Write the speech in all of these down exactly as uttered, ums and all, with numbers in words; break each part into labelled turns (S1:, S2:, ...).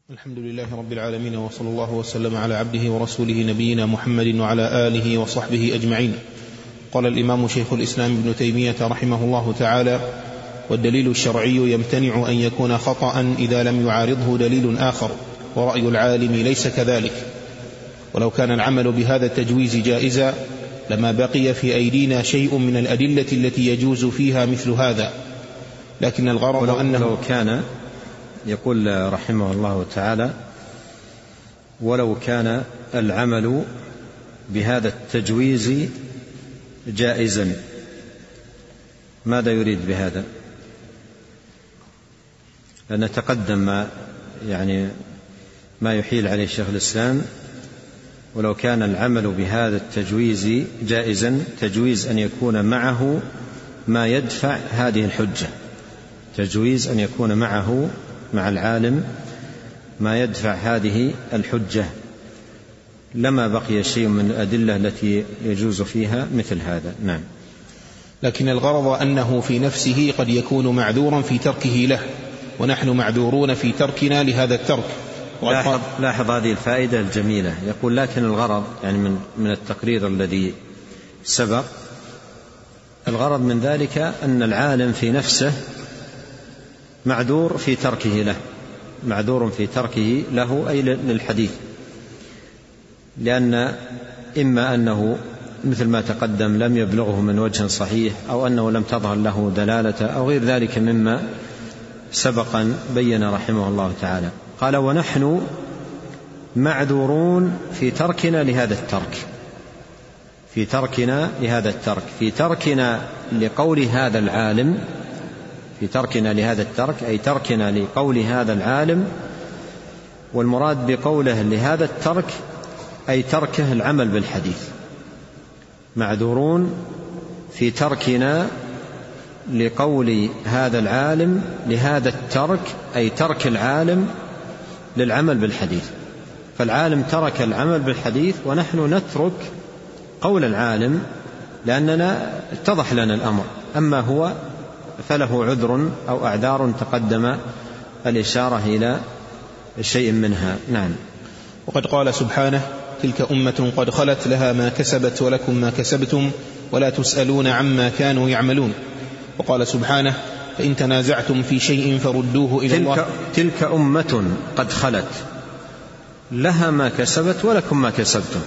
S1: الحمد لله رب العالمين، وصلى الله وسلم على عبده ورسوله نبينا محمد وعلى آله وصحبه أجمعين. قال الإمام شيخ الإسلام ابن تيمية رحمه الله تعالى: والدليل الشرعي يمتنع أن يكون خطأ إذا لم يعارضه دليل آخر، ورأي العالم ليس كذلك. ولو كان العمل بهذا التجويز جائزا لما بقي في أيدينا شيء من الأدلة التي يجوز فيها مثل هذا، لكن الغرض أنه
S2: ولو كان، يقول رحمه الله تعالى: ولو كان العمل بهذا التجويز جائزا. ماذا يريد بهذا؟ لأن تقدم ما يعني ما يحيل عليه شيخ الإسلام: ولو كان العمل بهذا التجويز جائزا، تجويز أن يكون معه ما يدفع هذه الحجة، تجويز أن يكون معه مع العالم ما يدفع هذه الحجة، لما بقي شيء من الأدلة التي يجوز فيها مثل هذا. نعم.
S1: لكن الغرض أنه في نفسه قد يكون معذورا في تركه له، ونحن معذورون في تركنا لهذا الترك.
S2: لاحظ, لاحظ هذه الفائدة الجميلة. يقول: لكن الغرض يعني من, من التقرير الذي سبق، الغرض من ذلك أن العالم في نفسه معذور في تركه له، معذور في تركه له أي للحديث، لأن إما أنه مثل ما تقدم لم يبلغه من وجه صحيح، أو أنه لم تظهر له دلالة، أو غير ذلك مما سبقا بين رحمه الله تعالى. قال: ونحن معذورون في تركنا لهذا الترك، في تركنا لهذا الترك في تركنا لقول هذا العالم، في تركنا لهذا الترك أي تركنا لقول هذا العالم. والمراد بقوله لهذا الترك أي تركه العمل بالحديث. معذورون في تركنا لقول هذا العالم لهذا الترك أي ترك العالم للعمل بالحديث. فالعالم ترك العمل بالحديث ونحن نترك قول العالم لأننا اتضح لنا الأمر، أما هو فله عذر أو أعذار تقدم الإشارة إلى شيء منها. نعم.
S1: وقد قال سبحانه: تلك أمة قد خلت لها ما كسبت ولكم ما كسبتم ولا تسألون عما كانوا يعملون. وقال سبحانه: فإن تنازعتم في شيء فردوه إلى الله.
S2: تلك أمة قد خلت لها ما كسبت ولكم ما كسبتم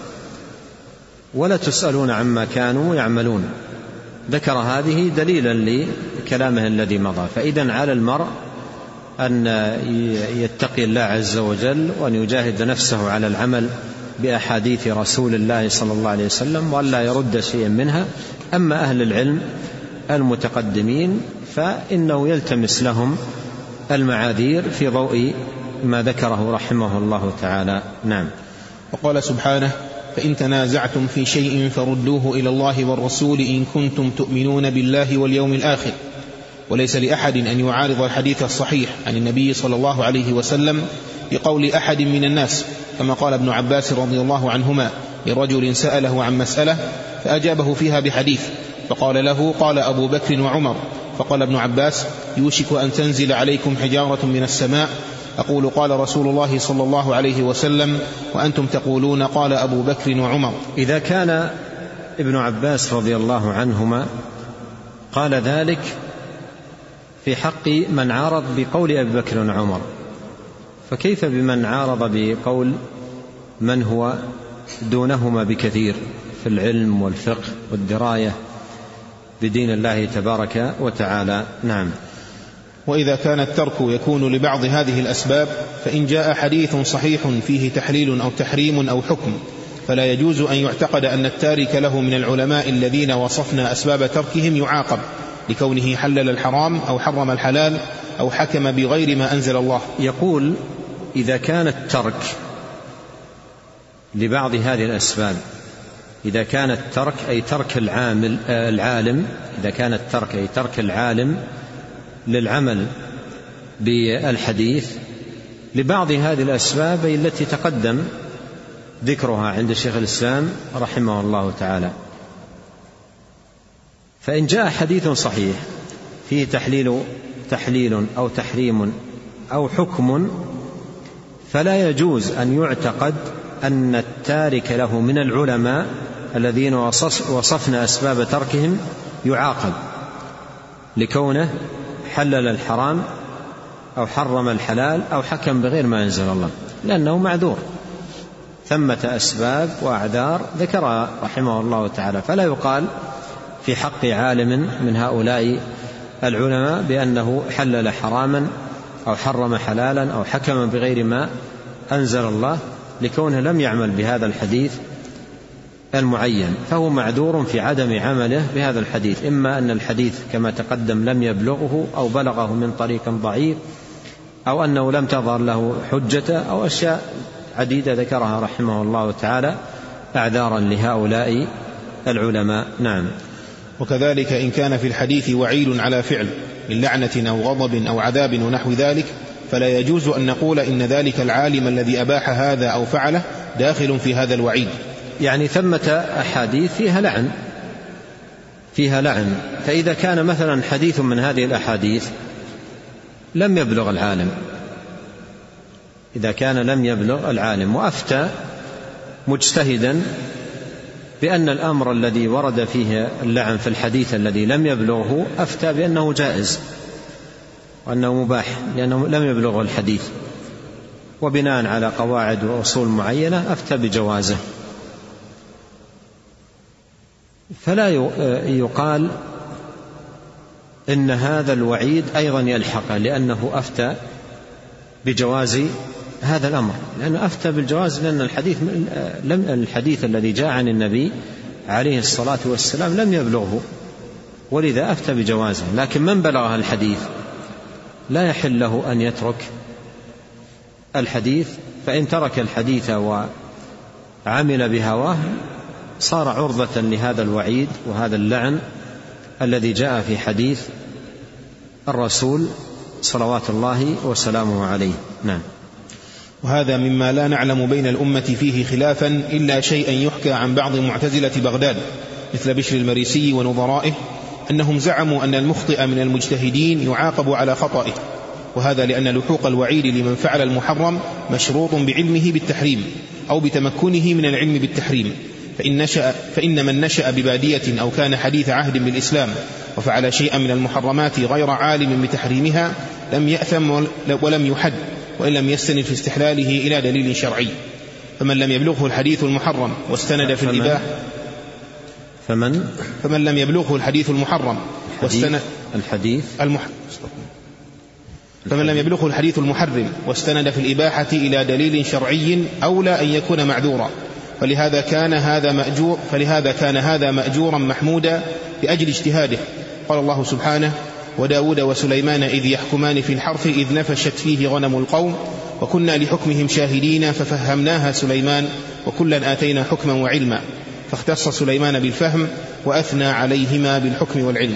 S2: ولا تسألون عما كانوا يعملون. ذكر هذه دليلا لكلامه الذي مضى. فإذا على المرء أن يتقي الله عز وجل وأن يجاهد نفسه على العمل بأحاديث رسول الله صلى الله عليه وسلم، وأن لا يرد شيئا منها. أما أهل العلم المتقدمين فإنه يلتمس لهم المعاذير في ضوء ما ذكره رحمه الله تعالى. نعم.
S1: وقال سبحانه: فإن تنازعتم في شيء فردوه إلى الله والرسول إن كنتم تؤمنون بالله واليوم الآخر. وليس لأحد أن يعارض الحديث الصحيح عن النبي صلى الله عليه وسلم بقول أحد من الناس، كما قال ابن عباس رضي الله عنهما لرجل سأله عن مسألة فأجابه فيها بحديث، فقال له: قال أبو بكر وعمر. فقال ابن عباس: يوشك أن تنزل عليكم حجارة من السماء أقول قال رسول الله صلى الله عليه وسلم وأنتم تقولون قال أبو بكر وعمر.
S2: إذا كان ابن عباس رضي الله عنهما قال ذلك في حق من عارض بقول أبي بكر وعمر، فكيف بمن عارض بقول من هو دونهما بكثير في العلم والفقه والدراية بدين الله تبارك وتعالى؟ نعم.
S1: وإذا كان الترك يكون لبعض هذه الأسباب، فإن جاء حديث صحيح فيه تحليل أو تحريم أو حكم، فلا يجوز أن يعتقد أن التارك له من العلماء الذين وصفنا أسباب تركهم يعاقب لكونه حلل الحرام أو حرم الحلال أو حكم بغير ما أنزل الله.
S2: يقول: إذا كان الترك لبعض هذه الأسباب، إذا كان الترك أي ترك العامل العالم إذا كان الترك أي ترك العالم للعمل بالحديث لبعض هذه الأسباب التي تقدم ذكرها عند شيخ الإسلام رحمه الله تعالى، فإن جاء حديث صحيح فيه تحليل تحليل أو تحريم أو حكم فلا يجوز أن يعتقد أن التارك له من العلماء الذين وصفنا أسباب تركهم يعاقب لكونه حلل الحرام أو حرم الحلال أو حكم بغير ما أنزل الله، لأنه معذور، ثمة أسباب وأعذار ذكرها رحمه الله تعالى. فلا يقال في حق عالم من هؤلاء العلماء بأنه حلل حراما أو حرم حلالا أو حكم بغير ما أنزل الله لكونه لم يعمل بهذا الحديث المعين، فهو معذور في عدم عمله بهذا الحديث، إما أن الحديث كما تقدم لم يبلغه أو بلغه من طريق ضعيف أو أنه لم تظهر له حجة أو أشياء عديدة ذكرها رحمه الله تعالى أعذارا لهؤلاء العلماء. نعم.
S1: وكذلك إن كان في الحديث وعيد على فعل من لعنة أو غضب أو عذاب ونحو ذلك فلا يجوز أن نقول إن ذلك العالم الذي أباح هذا أو فعله داخل في هذا الوعيد.
S2: يعني ثمة أحاديث فيها لعن فيها لعن فإذا كان مثلا حديث من هذه الأحاديث لم يبلغ العالم، إذا كان لم يبلغ العالم وأفتى مجتهدا بأن الأمر الذي ورد فيه اللعن في الحديث الذي لم يبلغه أفتى بأنه جائز وأنه مباح لأنه لم يبلغه الحديث، وبناء على قواعد وأصول معينة أفتى بجوازه، فلا يقال إن هذا الوعيد أيضا يلحقه لأنه أفتى بجواز هذا الأمر، لأنه أفتى بالجواز لأن الحديث, لم الحديث الذي جاء عن النبي عليه الصلاة والسلام لم يبلغه، ولذا أفتى بجوازه. لكن من بلغها الحديث لا يحل له أن يترك الحديث، فإن ترك الحديث وعمل بهواه صار عرضة لهذا الوعيد وهذا اللعن الذي جاء في حديث الرسول صلوات الله وسلامه عليه. نعم.
S1: وهذا مما لا نعلم بين الأمة فيه خلافا إلا شيئا يحكى عن بعض معتزلة بغداد مثل بشر المريسي ونظرائه أنهم زعموا أن المخطئ من المجتهدين يعاقب على خطئه، وهذا لأن لحوق الوعيد لمن فعل المحرم مشروط بعلمه بالتحريم أو بتمكنه من العلم بالتحريم، فإن, نشأ فإن من نشأ ببادية أو كان حديث عهد بالإسلام وفعل شيئا من المحرمات غير عالم بتحريمها لم يأثم ولم يحد وإن لم يستند في استحلاله إلى دليل شرعي. فمن لم يبلغه الحديث المحرم واستند في الإباحة
S2: فمن
S1: فمن لم يبلغه الحديث المحرم واستند
S2: الحديث المح...
S1: فمن لم يبلغه الحديث المحرم واستند في الإباحة إلى دليل شرعي أولى أن يكون معذورا، فلهذا كان هذا مأجور فلهذا كان هذا مأجورا محمودا لأجل اجتهاده. قال الله سبحانه: وداود وسليمان إذ يحكمان في الحرث إذ نفشت فيه غنم القوم وكنا لحكمهم شاهدين ففهمناها سليمان وكلا آتينا حكما وعلما، فاختص سليمان بالفهم وأثنى عليهما بالحكم والعلم.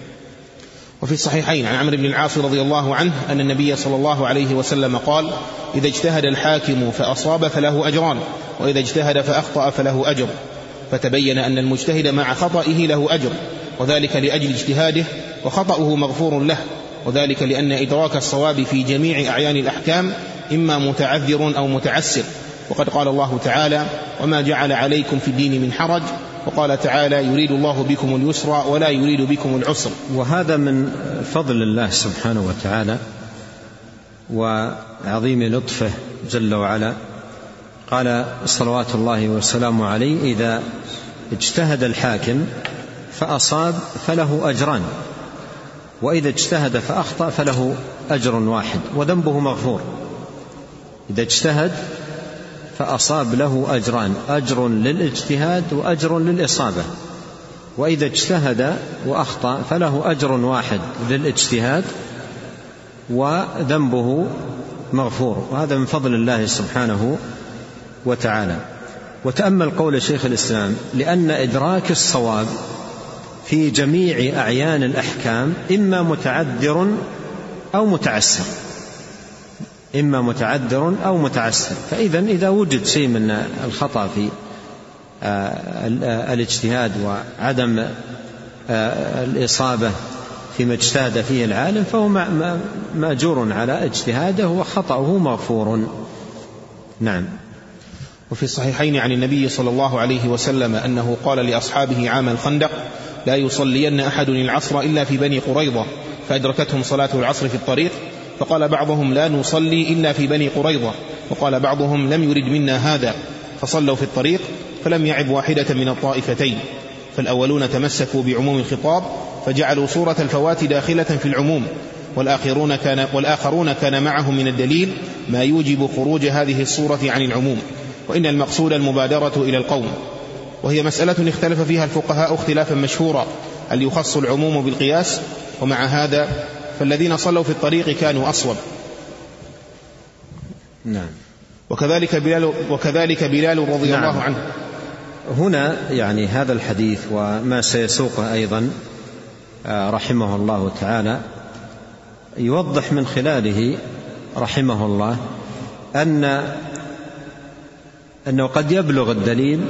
S1: وفي الصحيحين عن عمرو بن العاص رضي الله عنه أن النبي صلى الله عليه وسلم قال: إذا اجتهد الحاكم فأصاب فله أجران، وإذا اجتهد فأخطأ فله أجر، فتبين أن المجتهد مع خطئه له أجر، وذلك لأجل اجتهاده، وخطأه مغفور له، وذلك لأن إدراك الصواب في جميع أعيان الأحكام إما متعذر أو متعسر. وقد قال الله تعالى: وما جعل عليكم في الدين من حرج، وقال تعالى: يريد الله بكم اليسر ولا يريد بكم العسر.
S2: وهذا من فضل الله سبحانه وتعالى وعظيم لطفه جل وعلا. قال صلوات الله وسلامه عليه: إذا اجتهد الحاكم فأصاب فله أجران، وإذا اجتهد فأخطأ فله أجر واحد وذنبه مغفور. إذا اجتهد فأصاب له أجران، أجر للاجتهاد وأجر للإصابة، وإذا اجتهد وأخطأ فله أجر واحد للاجتهاد وذنبه مغفور. وهذا من فضل الله سبحانه وتعالى. وتأمل قول شيخ الإسلام: لأن إدراك الصواب في جميع أعيان الأحكام إما متعذر أو متعسر، إما متعذر أو متعسر. فإذا إذا وجد شيء من الخطأ في الاجتهاد وعدم الإصابة فيما اجتهد فيه العالم فهو مأجور على اجتهاده وخطأه مغفور. نعم.
S1: وفي الصحيحين عن النبي صلى الله عليه وسلم أنه قال لأصحابه عام الخندق: لا يصلين أحد العصر إلا في بني قريظة، فأدركتهم صلاة العصر في الطريق، فقال بعضهم: لا نصلي إلا في بني قريظة، وقال بعضهم: لم يرد منا هذا، فصلوا في الطريق فلم يعب واحدة من الطائفتين. فالأولون تمسكوا بعموم الخطاب فجعلوا صورة الفوات داخلة في العموم، والآخرون كان, والآخرون كان معهم من الدليل ما يوجب خروج هذه الصورة عن العموم، وإن المقصود المبادرة إلى القوم. وهي مسألة اختلف فيها الفقهاء اختلافا مشهورا: هل يخص العموم بالقياس؟ ومع هذا فالذين صلوا في الطريق كانوا أصوب.
S2: نعم.
S1: وكذلك بلال, وكذلك بلال رضي
S2: نعم.
S1: الله عنه.
S2: هنا يعني هذا الحديث وما سيسوقه أيضا رحمه الله تعالى يوضح من خلاله رحمه الله أن أنه قد يبلغ الدليل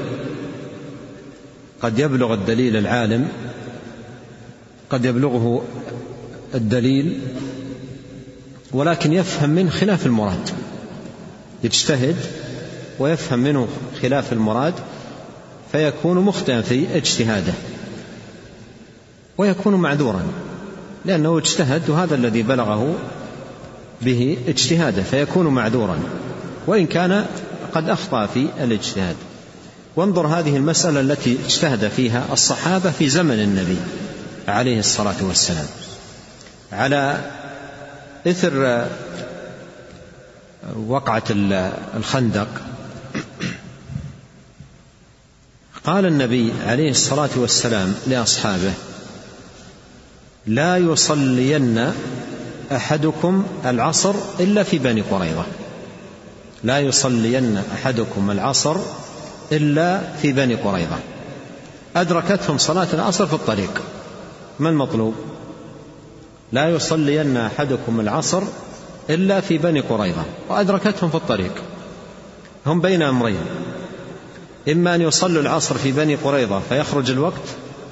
S2: قد يبلغ الدليل العالم قد يبلغه الدليل ولكن يفهم منه خلاف المراد، يجتهد ويفهم منه خلاف المراد فيكون مخطئا في اجتهاده ويكون معذورا لأنه اجتهد، وهذا الذي بلغه به اجتهاده، فيكون معذورا وإن كان قد أخطأ في الاجتهاد. وانظر هذه المسألة التي اجتهد فيها الصحابة في زمن النبي عليه الصلاة والسلام على إثر وقعة الخندق. قال النبي عليه الصلاة والسلام لأصحابه: لا يصلين أحدكم العصر إلا في بني قريظة، لا يصلين أحدكم العصر إلا في بني قريظة. أدركتهم صلاة العصر في الطريق، ما المطلوب؟ لا يصلين أحدكم العصر إلا في بني قريظة، وأدركتهم في الطريق. هم بين أمرين: إما أن يصلوا العصر في بني قريظة فيخرج الوقت،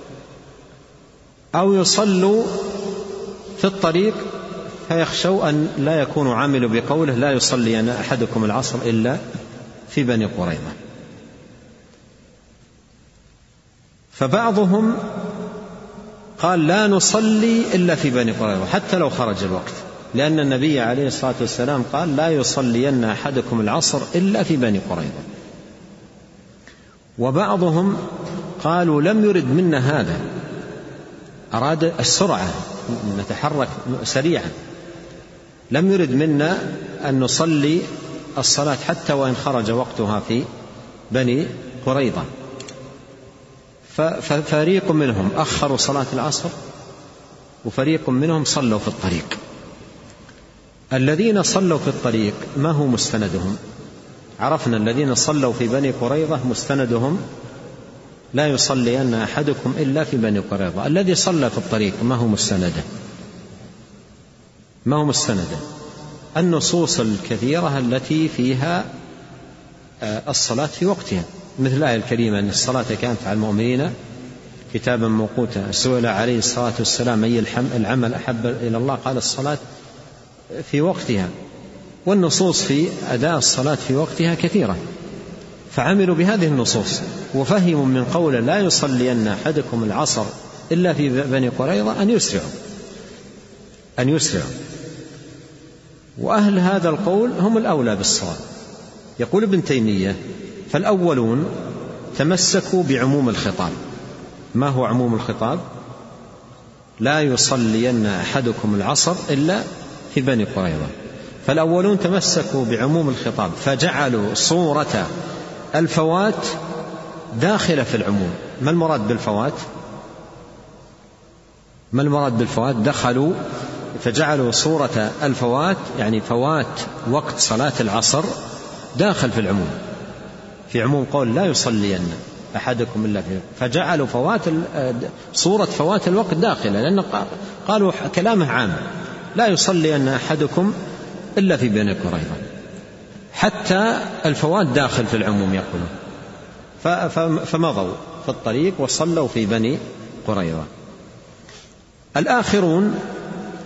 S2: أو يصلوا في الطريق فيخشوا أن لا يكونوا عاملوا بقوله لا يصلين أحدكم العصر إلا في بني قريظة. فبعضهم قال: لا نصلي إلا في بني قريظة حتى لو خرج الوقت، لأن النبي عليه الصلاة والسلام قال: لا يصلين أحدكم العصر إلا في بني قريظة. وبعضهم قالوا: لم يرد منا هذا، أراد السرعة، نتحرك سريعا، لم يرد منا أن نصلي الصلاة حتى وإن خرج وقتها في بني قريظة. ففريق منهم أخروا صلاة العصر وفريق منهم صلوا في الطريق. الذين صلوا في الطريق ما هو مستندهم؟ عرفنا الذين صلوا في بني قريظة مستندهم لا يصلين أحدكم إلا في بني قريظة. الذي صلى في الطريق ما هو مستنده؟ ما هو مستنده؟ النصوص الكثيرة التي فيها الصلاة في وقتها، مثل الآية الكريمة أن الصلاة كانت على المؤمنين كتابا موقوتا. سئل عليه الصلاة والسلام: أي العمل أحب إلى الله؟ قال: الصلاة في وقتها. والنصوص في أداء الصلاة في وقتها كثيرة، فعملوا بهذه النصوص وفهموا من قول لا يصلين أحدكم العصر إلا في بني قريظة أن يسرعوا أن يسرعوا وأهل هذا القول هم الأولى بالصواب. يقول ابن تيمية: فالأولون تمسكوا بعموم الخطاب. ما هو عموم الخطاب؟ لا يصلين أحدكم العصر إلا في بني قريظة. فالأولون تمسكوا بعموم الخطاب فجعلوا صورة الفوات داخلة في العموم. ما المراد بالفوات؟ ما المراد بالفوات؟ دخلوا فجعلوا صورة الفوات يعني فوات وقت صلاة العصر داخل في العموم، في عموم قول لا يصلين أحدكم إلا في، فجعلوا فوات صورة فوات الوقت داخلة، لأن قالوا كلامه عام: لا يصلين أحدكم إلا في بني قريظة، حتى الفوات داخل في العموم يقولون. فمضوا في الطريق وصلوا في بني قريظة. الآخرون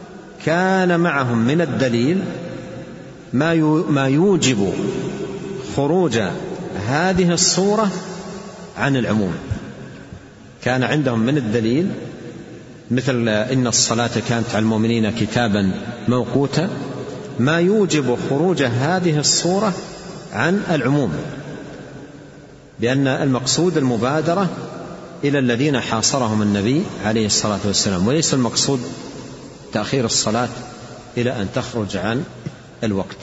S2: كان معهم من الدليل ما يوجب خروج هذه الصورة عن العموم. كان عندهم من الدليل مثل إن الصلاة كانت على المؤمنين كتابا موقوتا ما يوجب خروج هذه الصورة عن العموم، بأن المقصود المبادرة إلى الذين حاصرهم النبي عليه الصلاة والسلام، وليس المقصود تأخير الصلاة إلى أن تخرج عن الوقت.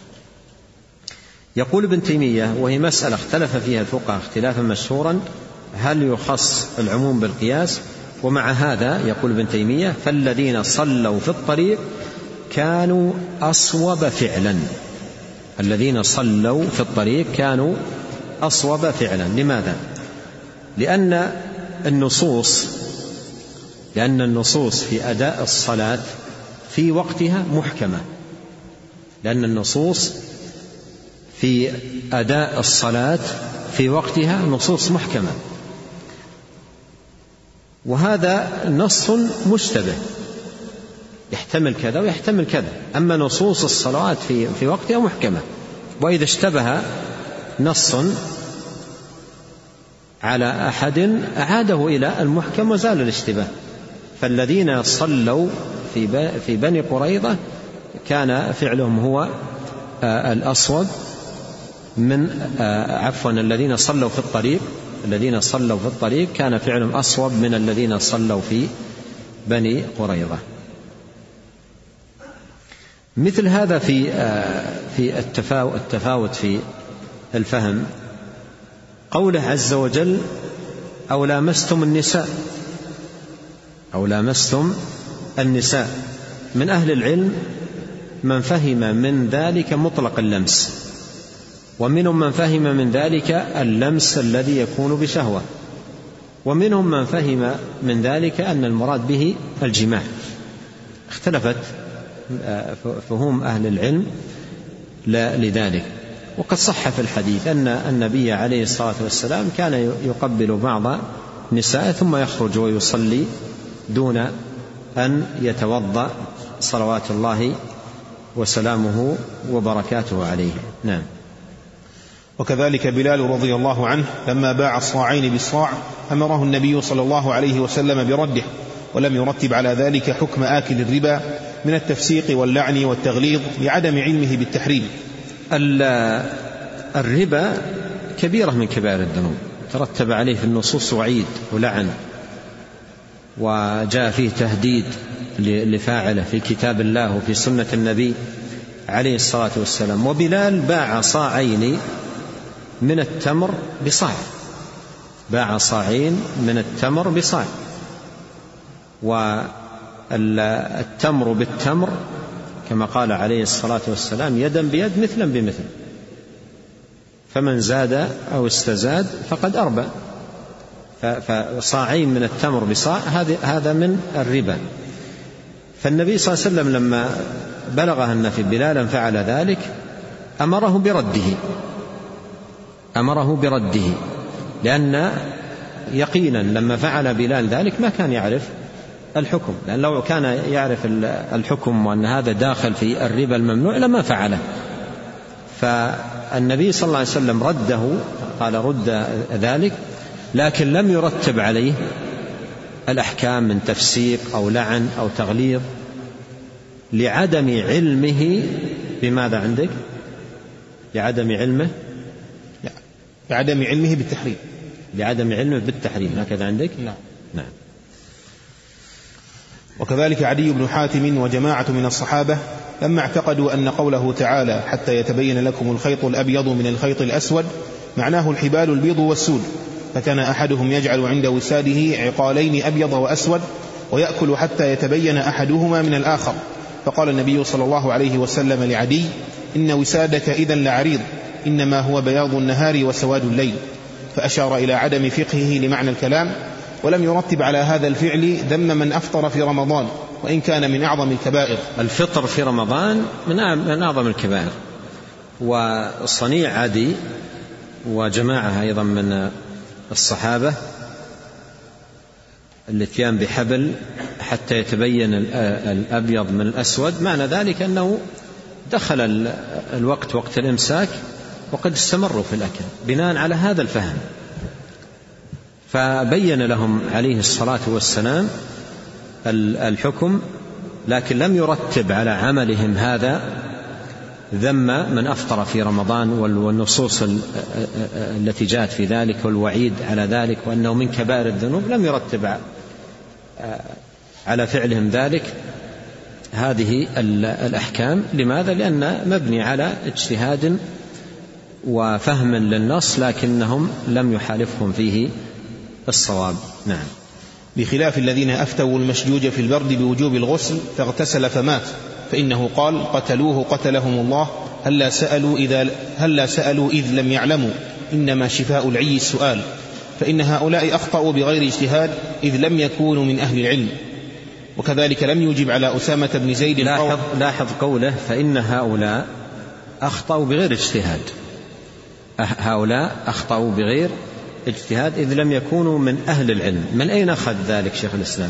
S2: يقول ابن تيمية وهي مسألة اختلف فيها الفقهاء اختلافا مشهورا، هل يخص العموم بالقياس؟ ومع هذا يقول ابن تيمية فالذين صلوا في الطريق كانوا أصوب فعلا. الذين صلوا في الطريق كانوا أصوب فعلا. لماذا؟ لأن النصوص لأن النصوص في أداء الصلاة في وقتها محكمة لأن النصوص في أداء الصلاة في وقتها نصوص محكمة، وهذا نص مشتبه يحتمل كذا ويحتمل كذا. أما نصوص الصلوات في في وقتها محكمة، وإذا اشتبه نص على أحد أعاده إلى المحكم وزال الاشتباه. فالذين صلوا في في بني قريظة كان فعلهم هو الأصوب من عفوا الذين صلوا في الطريق الذين صلوا في الطريق كان فعلهم أصوب من الذين صلوا في بني قريظة. مثل هذا في في التفاوت في الفهم قوله عز وجل أو لامستم النساء أو لامستم النساء. من أهل العلم من فهم من ذلك مطلق اللمس، ومنهم من فهم من ذلك اللمس الذي يكون بشهوة، ومنهم من فهم من ذلك أن المراد به الجماع. اختلفت فهم أهل العلم لذلك. وقد صح في الحديث أن النبي عليه الصلاة والسلام كان يقبل بعض نساء ثم يخرج ويصلي دون أن يتوضأ صلوات الله وسلامه وبركاته عليه. نعم.
S1: وكذلك بلال رضي الله عنه لما باع الصاعين بالصاع أمره النبي صلى الله عليه وسلم برده، ولم يرتب على ذلك حكم آكل الربا من التفسيق واللعن والتغليظ لعدم علمه بالتحريم.
S2: الربا كبيرة من كبائر الذنوب، ترتب عليه في النصوص وعيد ولعن، وجاء فيه تهديد لفاعله في كتاب الله وفي سنة النبي عليه الصلاة والسلام. وبلال باع صاعين من التمر بصاع باع صاعين من التمر بصاع والتمر بالتمر كما قال عليه الصلاة والسلام يدا بيد مثلا بمثل، فمن زاد أو استزاد فقد أربى. فصاعين من التمر بصاع هذا من الربا. فالنبي صلى الله عليه وسلم لما بلغه أن في بلالا فعل ذلك أمره برده أمره برده لأن يقينا لما فعل بلال ذلك ما كان يعرف الحكم، لأن لو كان يعرف الحكم وأن هذا داخل في الربا الممنوع لما فعله. فالنبي صلى الله عليه وسلم رده، قال رد ذلك، لكن لم يرتب عليه الأحكام من تفسيق أو لعن أو تغليظ لعدم علمه بماذا عندك؟ لعدم علمه
S1: لعدم علمه بالتحريم
S2: لعدم علمه بالتحريم هكذا عندك؟
S1: نعم.
S2: نعم.
S1: وكذلك عدي بن حاتم وجماعة من الصحابة لما اعتقدوا أن قوله تعالى حتى يتبين لكم الخيط الأبيض من الخيط الأسود معناه الحبال البيض والسود، فكان أحدهم يجعل عند وساده عقالين أبيض وأسود ويأكل حتى يتبين أحدهما من الآخر، فقال النبي صلى الله عليه وسلم لعدي إن وسادك إذن لعريض إنما هو بياض النهار وسواد الليل، فأشار إلى عدم فقهه لمعنى الكلام، ولم يرتب على هذا الفعل ذم من أفطر في رمضان وإن كان من أعظم الكبائر.
S2: الفطر في رمضان من أعظم الكبائر. وصنيع عدي وجماعة أيضا من الصحابة الاتيان بحبل حتى يتبين الأبيض من الأسود، معنى ذلك أنه دخل الوقت وقت الإمساك وقد استمروا في الأكل بناء على هذا الفهم، فبين لهم عليه الصلاة والسلام الحكم، لكن لم يرتب على عملهم هذا ذم من أفطر في رمضان والنصوص التي جاءت في ذلك والوعيد على ذلك وأنه من كبائر الذنوب، لم يرتب على فعلهم ذلك هذه الأحكام. لماذا؟ لأن مبني على اجتهاد وفهم للنص، لكنهم لم يحالفهم فيه الصواب. نعم.
S1: بخلاف الذين أفتوا المشجوج في البرد بوجوب الغسل فاغتسل فمات، فإنه قال قتلوه قتلهم الله، هلا سألوا, إذا هلا سألوا إذ لم يعلموا، إنما شفاء العي السؤال. فإن هؤلاء أخطأوا بغير اجتهاد إذ لم يكونوا من أهل العلم. وكذلك لم يجب على أسامة بن زيد.
S2: لاحظ, لاحظ قوله فإن هؤلاء أخطأوا بغير اجتهاد، هؤلاء أخطأوا بغير اجتهاد إذ لم يكونوا من أهل العلم. من أين أخذ ذلك شيخ الإسلام؟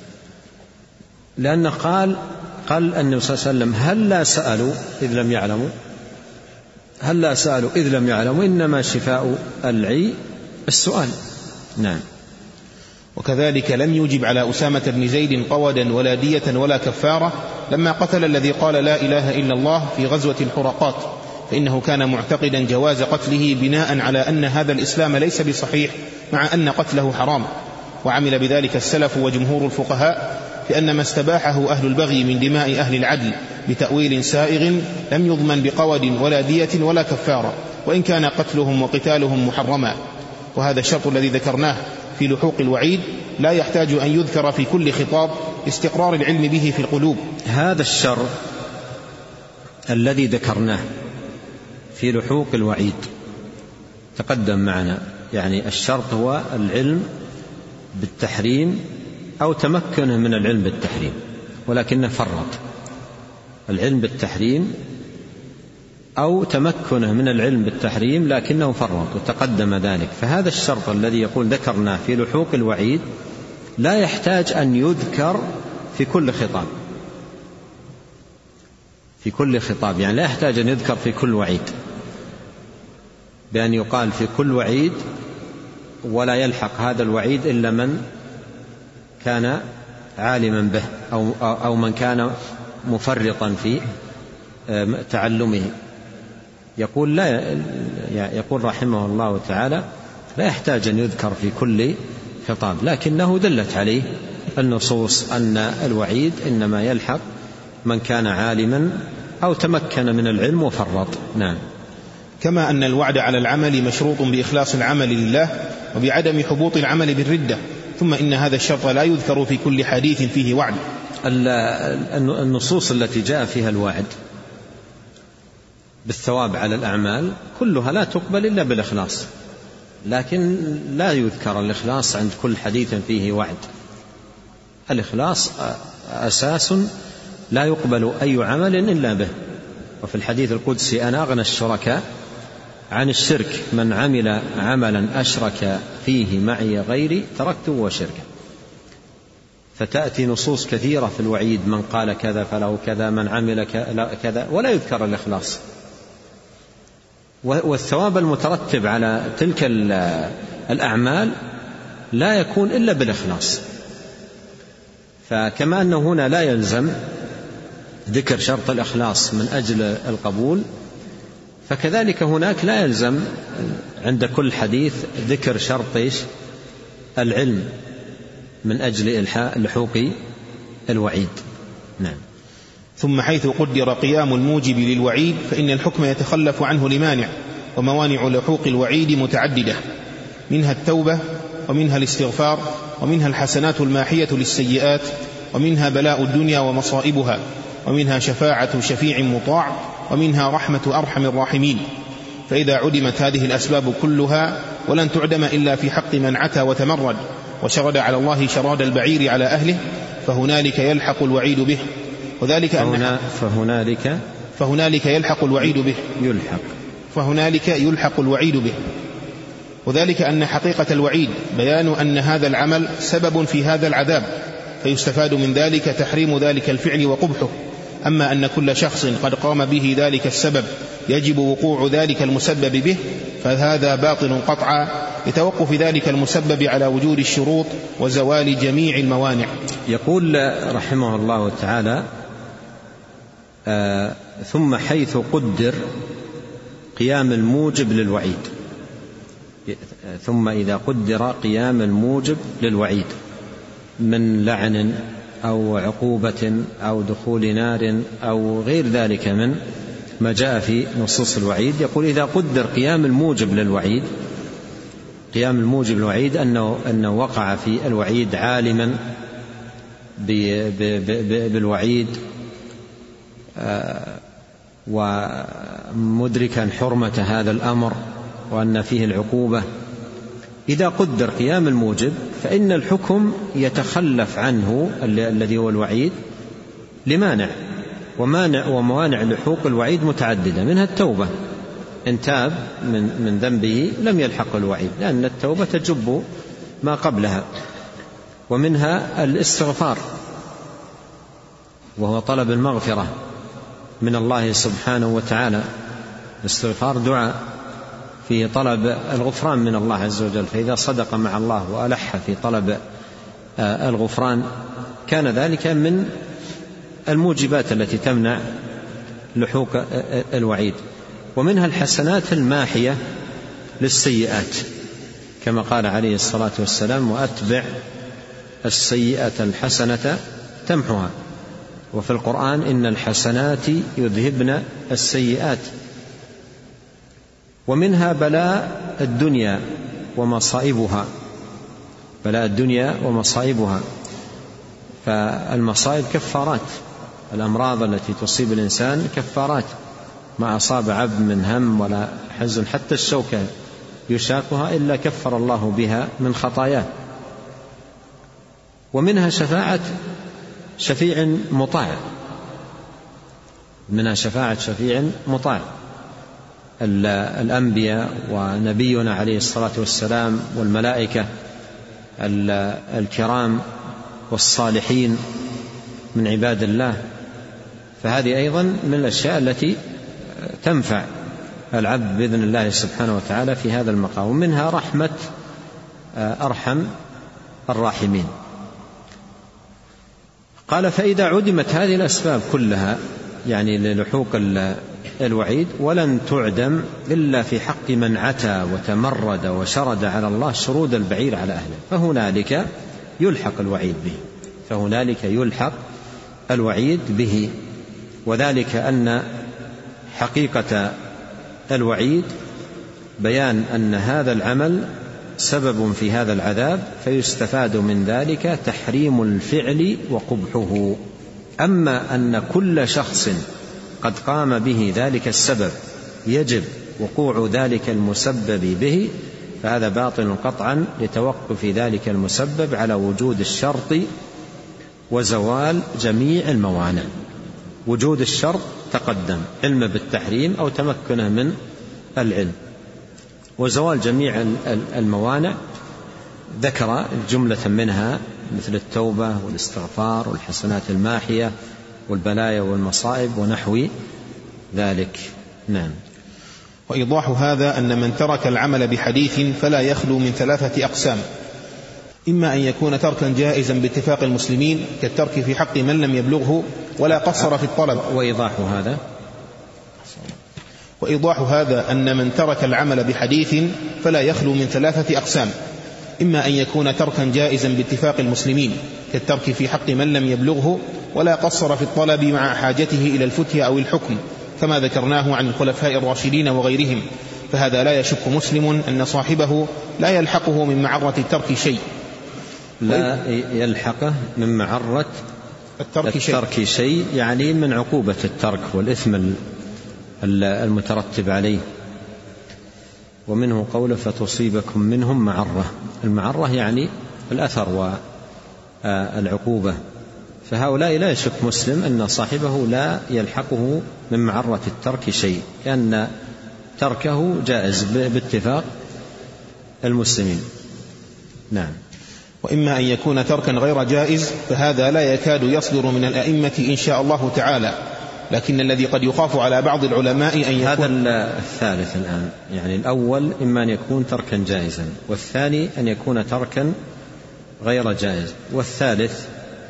S2: لأنه قال قال النبي صلى الله عليه وسلم هل لا سألوا إذ لم يعلموا، هل لا سألوا إذ لم يعلموا، إنما شفاء العي السؤال. نعم.
S1: وكذلك لم يجب على أسامة بن زيد قودا ولا دية ولا كفارة لما قتل الذي قال لا إله إلا الله في غزوة الحرقات، فإنه كان معتقدا جواز قتله بناء على أن هذا الإسلام ليس بصحيح مع أن قتله حرام. وعمل بذلك السلف وجمهور الفقهاء في أن ما استباحه أهل البغي من دماء أهل العدل بتأويل سائغ لم يضمن بقود ولا دية ولا كفارة، وإن كان قتلهم وقتالهم محرما. وهذا الشرط الذي ذكرناه في لحوق الوعيد لا يحتاج أن يذكر في كل خطاب استقرار العلم به في القلوب.
S2: هذا الشرط الذي ذكرناه في لحوق الوعيد تقدم معنا، يعني الشرط هو العلم بالتحريم أو تمكنه من العلم بالتحريم، ولكنه فرط العلم بالتحريم أو تمكنه من العلم بالتحريم لكنه فرط وتقدم ذلك. فهذا الشرط الذي يقول ذكرناه في لحوق الوعيد لا يحتاج أن يذكر في كل خطاب، في كل خطاب يعني لا يحتاج أن يذكر في كل وعيد، بأن يقال في كل وعيد ولا يلحق هذا الوعيد إلا من كان عالما به أو, أو من كان مفرطا في تعلمه. يقول, لا يقول رحمه الله تعالى لا يحتاج أن يذكر في كل خطاب، لكنه دلت عليه النصوص أن الوعيد إنما يلحق من كان عالما أو تمكن من العلم وفرط. نعم.
S1: كما أن الوعد على العمل مشروط بإخلاص العمل لله وبعدم حبوط العمل بالردة، ثم إن هذا الشرط لا يذكر في كل حديث فيه وعد.
S2: النصوص التي جاء فيها الوعد بالثواب على الأعمال كلها لا تقبل إلا بالإخلاص، لكن لا يذكر الإخلاص عند كل حديث فيه وعد. الإخلاص أساس لا يقبل أي عمل إلا به. وفي الحديث القدسي أنا أغنى الشركاء عن الشرك، من عمل عملا أشرك فيه معي غيري تركته وشركه. فتأتي نصوص كثيرة في الوعيد، من قال كذا فله كذا، من عمل كذا، ولا يذكر الإخلاص. والثواب المترتب على تلك الأعمال لا يكون إلا بالإخلاص. فكما أنه هنا لا يلزم ذكر شرط الإخلاص من أجل القبول، فكذلك هناك لا يلزم عند كل حديث ذكر شرط العلم من أجل لحوق الوعيد. نعم.
S1: ثم حيث قدر قيام الموجب للوعيد فإن الحكم يتخلف عنه لمانع، وموانع لحوق الوعيد متعددة، منها التوبة، ومنها الاستغفار، ومنها الحسنات الماحية للسيئات، ومنها بلاء الدنيا ومصائبها، ومنها شفاعة شفيع مطاع، ومنها رحمة أرحم الراحمين. فإذا عدمت هذه الأسباب كلها ولن تعدم إلا في حق من عتى وتمرد وشرد على الله شراد البعير على أهله، فهنالك يلحق الوعيد به. وذلك
S2: أن فهنالك
S1: فهنالك يلحق الوعيد به
S2: يلحق
S1: فهنالك يلحق الوعيد به وذلك أن حقيقة الوعيد بيان أن هذا العمل سبب في هذا العذاب، فيستفاد من ذلك تحريم ذلك الفعل وقبحه، أما أن كل شخص قد قام به ذلك السبب يجب وقوع ذلك المسبب به فهذا باطل قطعا لتوقف ذلك المسبب على وجود الشروط وزوال جميع الموانع.
S2: يقول رحمه الله تعالى: آه ثم حيث قدر قيام الموجب للوعيد، ثم إذا قدر قيام الموجب للوعيد من لعن أو عقوبة أو دخول نار أو غير ذلك من ما جاء في نصوص الوعيد، يقول إذا قدر قيام الموجب للوعيد، قيام الموجب للوعيد أنه, أنه وقع في الوعيد عالما بالوعيد ومدركا حرمة هذا الأمر وأن فيه العقوبة، إذا قدر قيام الموجب فإن الحكم يتخلف عنه الذي هو الوعيد لمانع، ومانع وموانع لحوق الوعيد متعددة، منها التوبة، إن تاب من, من ذنبه لم يلحق الوعيد لأن التوبة تجب ما قبلها، ومنها الاستغفار وهو طلب المغفرة من الله سبحانه وتعالى. الاستغفار دعاء فيه طلب الغفران من الله عز وجل، فإذا صدق مع الله وألح في طلب الغفران كان ذلك من الموجبات التي تمنع لحوق الوعيد. ومنها الحسنات الماحية للسيئات كما قال عليه الصلاة والسلام: وأتبع السيئة الحسنة تمحها. وفي القرآن: إن الحسنات يذهبن السيئات. ومنها بلاء الدنيا ومصائبها، بلاء الدنيا ومصائبها، فالمصائب كفارات، الأمراض التي تصيب الإنسان كفارات، ما أصاب عبد من هم ولا حزن حتى الشوكة يشاكها إلا كفر الله بها من خطاياه. ومنها شفاعة شفيع مطاع، منها شفاعة شفيع مطاع، الأنبياء ونبينا عليه الصلاة والسلام والملائكة الكرام والصالحين من عباد الله، فهذه أيضا من الأشياء التي تنفع العبد بإذن الله سبحانه وتعالى في هذا المقام. ومنها رحمة أرحم الراحمين. قال: فإذا عدمت هذه الأسباب كلها يعني للحوق الوعيد ولن تعدم إلا في حق من عتى وتمرد وشرد على الله شرود البعير على أهله، فهنالك يلحق الوعيد به، فهنالك يلحق الوعيد به. وذلك أن حقيقة الوعيد بيان أن هذا العمل سبب في هذا العذاب، فيستفاد من ذلك تحريم الفعل وقبحه. أما أن كل شخص قد قام به ذلك السبب يجب وقوع ذلك المسبب به، فهذا باطل قطعا لتوقف ذلك المسبب على وجود الشرط وزوال جميع الموانع. وجود الشرط تقدم، علم بالتحريم أو تمكنه من العلم، وزوال جميع الموانع ذكر جملة منها مثل التوبة والاستغفار والحسنات الماحية والبلايا والمصائب ونحو ذلك. نعم.
S1: وإيضاح هذا أن من ترك العمل بحديث فلا يخلو من ثلاثة أقسام: إما أن يكون تركا جائزا باتفاق المسلمين كالترك في حق من لم يبلغه ولا قصر في الطلب.
S2: وإيضاح هذا
S1: وإيضاح هذا أن من ترك العمل بحديث فلا يخلو من ثلاثة أقسام: إما أن يكون تركا جائزا باتفاق المسلمين كالترك في حق من لم يبلغه ولا قصر في الطلب مع حاجته إلى الفتية أو الحكم كما ذكرناه عن الخلفاء الراشدين وغيرهم، فهذا لا يشك مسلم أن صاحبه لا يلحقه من معرة الترك شيء،
S2: لا يلحقه من معرة الترك, الترك شيء، يعني من عقوبة الترك والإثم المترتب عليه. ومنه قوله: فتصيبكم منهم معرة. المعرة يعني الأثر والعقوبة، فهؤلاء لا يشك مسلم أن صاحبه لا يلحقه من معرة الترك شيء، لأن تركه جائز باتفاق المسلمين. نعم.
S1: وإما أن يكون تركا غير جائز، فهذا لا يكاد يصدر من الأئمة إن شاء الله تعالى، لكن الذي قد يخاف على بعض العلماء أن يكون
S2: هذا الثالث الآن، يعني الأول إما أن يكون تركا جائزا، والثاني أن يكون تركا غير جائز، والثالث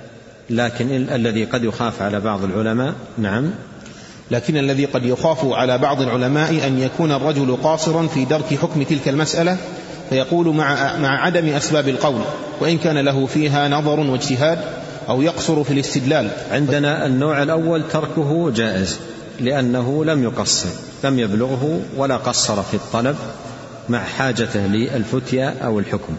S2: لكن الذي قد يخاف على بعض العلماء نعم
S1: لكن الذي قد يخاف على بعض العلماء أن يكون الرجل قاصرا في درك حكم تلك المسألة، فيقول مع, مع عدم أسباب القول وإن كان له فيها نظر واجتهاد، أو يقصر في الاستدلال.
S2: عندنا النوع الأول تركه جائز لأنه لم يقصر، لم يبلغه ولا قصر في الطلب مع حاجته للفتية أو الحكم.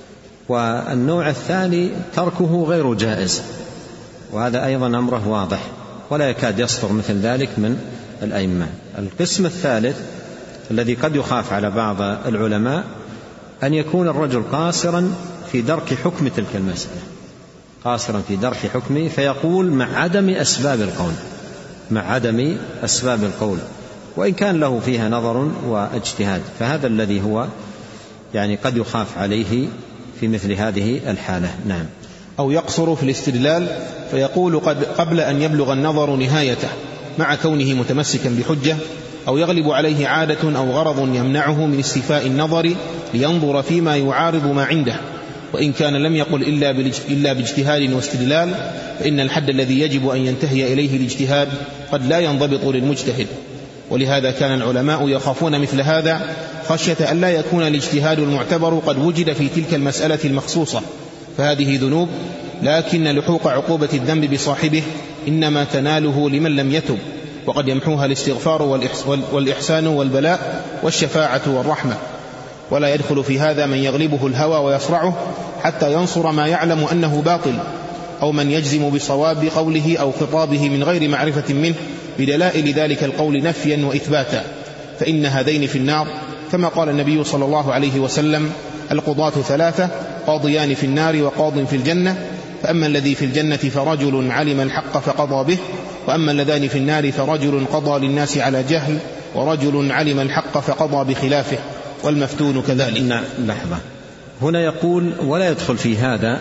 S2: والنوع الثاني تركه غير جائز، وهذا أيضا أمره واضح ولا يكاد يصدر مثل ذلك من الأئمة. القسم الثالث الذي قد يخاف على بعض العلماء أن يكون الرجل قاصرا في درك حكم تلك المسألة، قاصرا في درك حكمه، فيقول مع عدم أسباب القول، مع عدم أسباب القول وإن كان له فيها نظر واجتهاد، فهذا الذي هو يعني قد يخاف عليه في مثل هذه الحالة. نعم.
S1: أو يقصر في الاستدلال فيقول قد قبل أن يبلغ النظر نهايته مع كونه متمسكا بحجة، أو يغلب عليه عادة أو غرض يمنعه من استيفاء النظر لينظر فيما يعارض ما عنده، وإن كان لم يقل إلا باجتهاد واستدلال، فإن الحد الذي يجب أن ينتهي إليه الاجتهاد قد لا ينضبط للمجتهد. ولهذا كان العلماء يخافون مثل هذا خشية أن لا يكون الاجتهاد المعتبر قد وجد في تلك المسألة المخصوصة، فهذه ذنوب، لكن لحوق عقوبة الذنب بصاحبه إنما تناله لمن لم يتب، وقد يمحوها الاستغفار والإحسان والبلاء والشفاعة والرحمة. ولا يدخل في هذا من يغلبه الهوى ويصرعه حتى ينصر ما يعلم أنه باطل، أو من يجزم بصواب قوله أو خطابه من غير معرفة منه بدلائل ذلك القول نفيا وإثباتا، فإن هذين في النار، كما قال النبي صلى الله عليه وسلم: القضاة ثلاثة، قاضيان في النار وقاض في الجنة، فأما الذي في الجنة فرجل علم الحق فقضى به، وأما اللذان في النار فرجل قضى للناس على جهل، ورجل علم الحق فقضى بخلافه، والمفتون كذلك.
S2: نعم. لحظة، هنا يقول ولا يدخل في هذا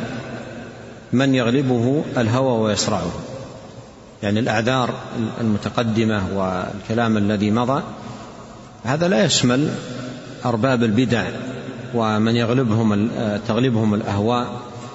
S2: من يغلبه الهوى ويصرعه، يعني الأعذار المتقدمة والكلام الذي مضى هذا لا يشمل أرباب البدع ومن يغلبهم تغلبهم الأهواء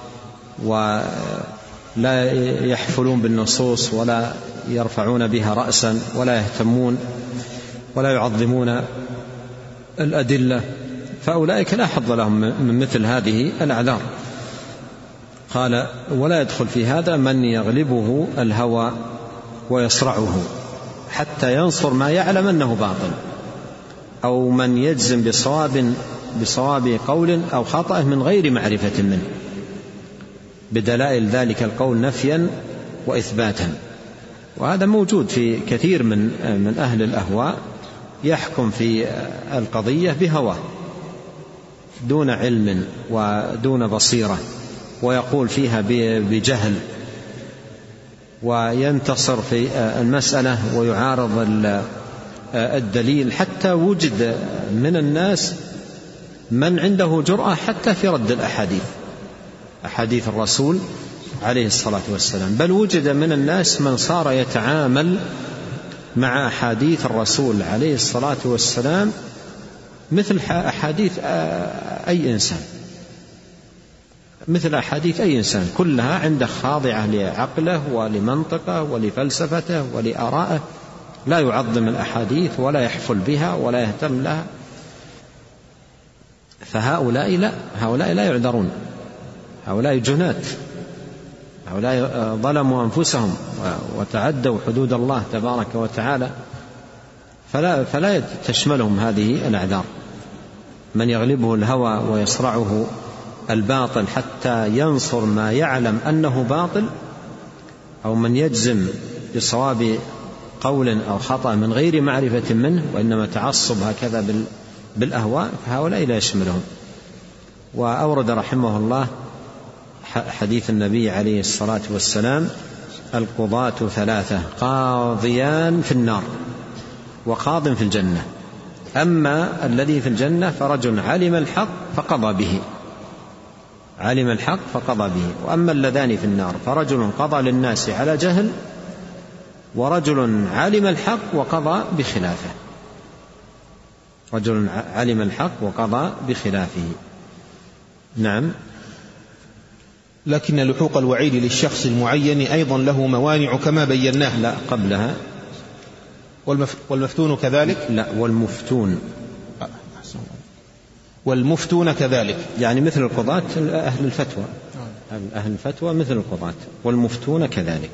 S2: ولا يحفلون بالنصوص ولا يرفعون بها رأسا ولا يهتمون ولا يعظمون الأدلة، فأولئك لا حظ لهم من مثل هذه الأعذار. قال ولا يدخل في هذا من يغلبه الهوى ويصرعه حتى ينصر ما يعلم أنه باطل، أو من يجزم بصواب بصواب قول أو خطأ من غير معرفة منه بدلائل ذلك القول نفيا وإثباتا. وهذا موجود في كثير من من أهل الأهواء، يحكم في القضية بهوى دون علم ودون بصيرة، ويقول فيها بجهل، وينتصر في المسألة ويعارض الدليل، حتى وجد من الناس من عنده جرأة حتى في رد الأحاديث أحاديث الرسول عليه الصلاة والسلام، بل وجد من الناس من صار يتعامل مع أحاديث الرسول عليه الصلاة والسلام مثل أحاديث أي إنسان، مثل أحاديث أي إنسان، كلها عنده خاضعة لعقله ولمنطقه ولفلسفته ولآرائه، لا يعظم الأحاديث ولا يحفل بها ولا يهتم لها. فهؤلاء لا هؤلاء لا يعذرون، هؤلاء جنات، هؤلاء ظلموا أنفسهم وتعدوا حدود الله تبارك وتعالى، فلا, فلا تشملهم هذه الأعذار. من يغلبه الهوى ويصرعه الباطل حتى ينصر ما يعلم أنه باطل، أو من يجزم بصواب قول أو خطأ من غير معرفة منه وإنما تعصب هكذا بالأهواء، فهؤلاء لا يشملهم. وأورد رحمه الله حديث النبي عليه الصلاة والسلام: القضاة ثلاثة، قاضيان في النار وقاض في الجنة، أما الذي في الجنة فرجل علم الحق فقضى به. علم الحق فقضى به. وأما اللذان في النار فرجل قضى للناس على جهل، ورجل علم الحق وقضى بخلافه. رجل علم الحق وقضى بخلافه. نعم.
S1: لكن لحوق الوعيد للشخص المعين أيضا له موانع كما بيناه.
S2: لا قبلها
S1: والمف... والمفتون كذلك.
S2: لا والمفتون
S1: والمفتون كذلك،
S2: يعني مثل القضاة أهل الفتوى، أهل الفتوى مثل القضاة، والمفتون كذلك.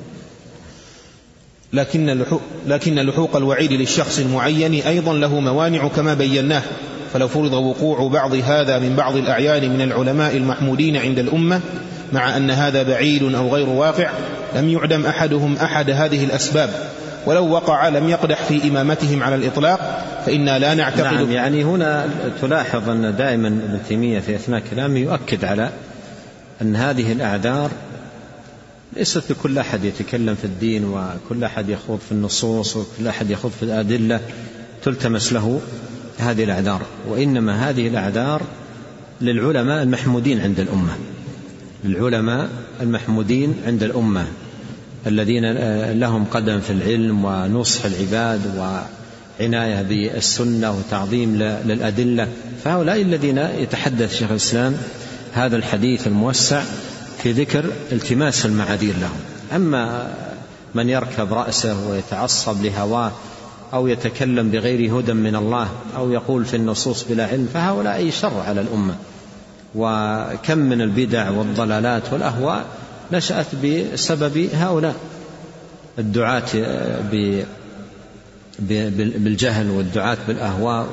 S1: لكن لحوق, لكن لحوق الوعيد للشخص المعين أيضا له موانع كما بيناه. فلو فرض وقوع بعض هذا من بعض الأعيان من العلماء المحمودين عند الأمة، مع أن هذا بعيد أو غير واقع، لم يعدم أحدهم أحد هذه الأسباب، ولو وقع لم يقدح في إمامتهم على الإطلاق، فإنا لا نعتقد.
S2: نعم، يعني هنا تلاحظ أن دائما ابن تيمية في أثناء كلامه يؤكد على أن هذه الأعذار ليست لكل أحد يتكلم في الدين، وكل أحد يخوض في النصوص، وكل أحد يخوض في الأدلة تلتمس له هذه الأعذار، وإنما هذه الأعذار للعلماء المحمودين عند الأمة، للعلماء المحمودين عند الأمة الذين لهم قدم في العلم ونصح العباد وعناية بالسنة وتعظيم للأدلة. فهؤلاء الذين يتحدث شيخ الإسلام هذا الحديث الموسع في ذكر التماس المعاذير لهم. أما من يركب رأسه ويتعصب لهواه أو يتكلم بغير هدى من الله أو يقول في النصوص بلا علم، فهؤلاء شر على الأمة. وكم من البدع والضلالات والأهواء نشأت بسبب هؤلاء الدعاة بالجهل والدعاة بالأهواء،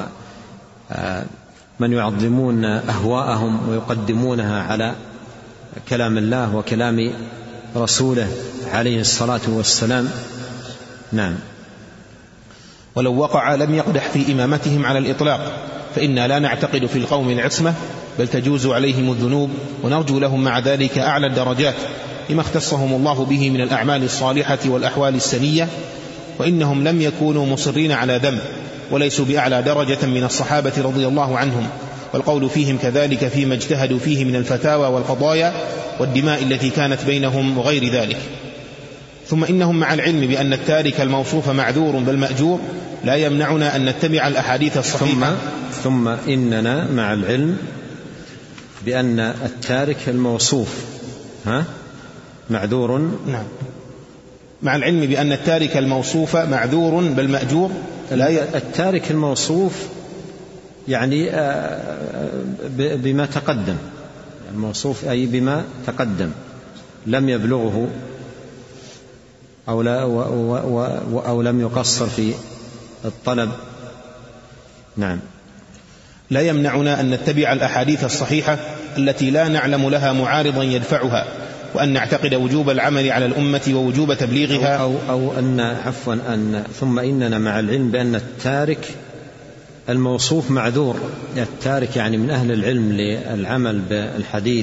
S2: ومن يعظمون أهواءهم ويقدمونها على كلام الله وكلام رسوله عليه الصلاة والسلام. نعم.
S1: ولو وقع لم يقدح في إمامتهم على الإطلاق، فإنا لا نعتقد في القوم العصمة، بل تجوز عليهم الذنوب، ونرجو لهم مع ذلك أعلى الدرجات لما اختصهم الله به من الأعمال الصالحة والأحوال السنية، وإنهم لم يكونوا مصرين على ذنب، وليسوا بأعلى درجة من الصحابة رضي الله عنهم، والقول فيهم كذلك فيما اجتهدوا فيه من الفتاوى والقضايا والدماء التي كانت بينهم وغير ذلك. ثم إنهم مع العلم بأن التارك الموصوف معذور بل مأجور لا يمنعنا أن نتبع الأحاديث الصحيحة.
S2: ثم, ثم إننا مع العلم بأن التارك الموصوف ها معذور.
S1: نعم. مع العلم بأن التارك الموصوف معذور بل مأجور لا ي...
S2: التارك الموصوف يعني بما تقدم، الموصوف أي بما تقدم، لم يبلغه أو, لا و و و أو لم يقصر في الطلب. نعم.
S1: لا يمنعنا أن نتبع الأحاديث الصحيحة التي لا نعلم لها معارضا يدفعها، وأن نعتقد وجوب العمل على الأمة ووجوب تبليغها.
S2: أو, أو, أو أن عفوا أن ثم إننا مع العلم بأن التارك الموصوف معذور. التارك يعني من أهل العلم للعمل بالحديث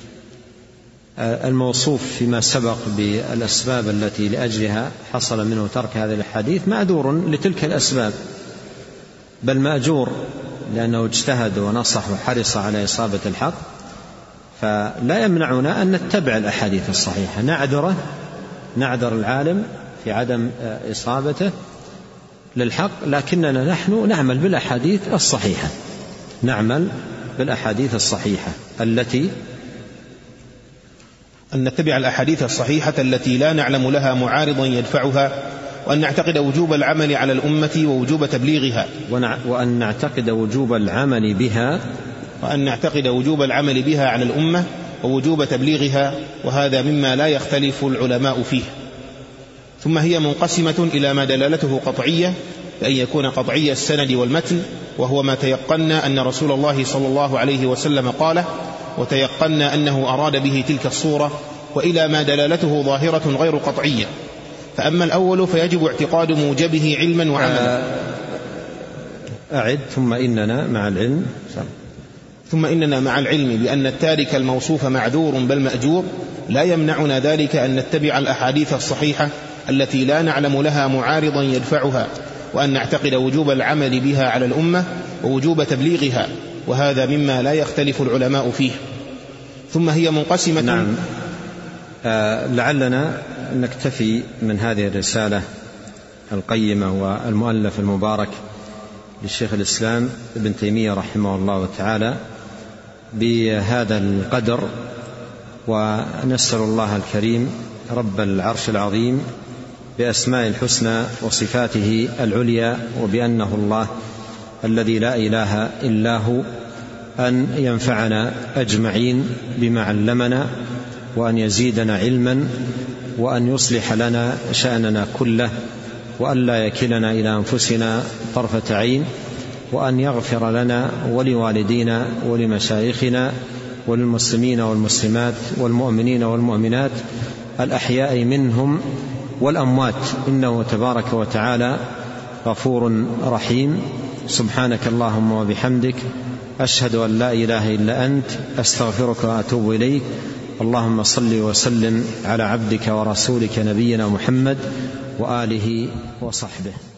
S2: الموصوف فيما سبق بالأسباب التي لأجلها حصل منه ترك هذا الحديث معذور لتلك الأسباب، بل مأجور لأنه اجتهد ونصح وحرص على إصابة الحق. فلا يمنعنا أن نتبع الأحاديث الصحيحة، نعذره نعذر العالم في عدم إصابته للحق، لكننا نحن نعمل بالأحاديث الصحيحة، نعمل بالأحاديث الصحيحة التي
S1: أن نتبع الأحاديث الصحيحة التي لا نعلم لها معارضا يدفعها، وأن نعتقد وجوب العمل على الأمة ووجوب تبليغها،
S2: وأن نعتقد وجوب العمل بها
S1: وأن نعتقد وجوب العمل بها على الأمة ووجوب تبليغها، وهذا مما لا يختلف العلماء فيه. ثم هي منقسمة إلى ما دلالته قطعية، بأن يكون قطعي السند والمتن، وهو ما تيقنا أن رسول الله صلى الله عليه وسلم قاله، وتيقنا أنه أراد به تلك الصورة، وإلى ما دلالته ظاهرة غير قطعية. فأما الأول فيجب اعتقاد موجبه علما وعملا.
S2: أعد. ثم إننا مع العلم
S1: ثم إننا مع العلم بأن التارك الموصوف معذور بل مأجور لا يمنعنا ذلك أن نتبع الأحاديث الصحيحة التي لا نعلم لها معارضا يدفعها، وأن نعتقد وجوب العمل بها على الأمة ووجوب تبليغها، وهذا مما لا يختلف العلماء فيه. ثم هي منقسمة.
S2: نعم. آه لعلنا نكتفي من هذه الرسالة القيمة والمؤلف المبارك للشيخ الإسلام ابن تيمية رحمه الله تعالى بهذا القدر، ونسأل الله الكريم رب العرش العظيم بأسماء الحسنى وصفاته العليا وبأنه الله الذي لا إله إلا هو أن ينفعنا أجمعين بما علمنا، وأن يزيدنا علما، وأن يصلح لنا شأننا كله، وأن لا يكلنا إلى أنفسنا طرفة عين، وأن يغفر لنا ولوالدينا ولمشايخنا وللمسلمين والمسلمات والمؤمنين والمؤمنات الأحياء منهم والأموات، إنه تبارك وتعالى غفور رحيم. سبحانك اللهم وبحمدك، أشهد أن لا إله إلا أنت، أستغفرك وأتوب إليك. اللهم صل وسلم على عبدك ورسولك نبينا محمد وآله وصحبه.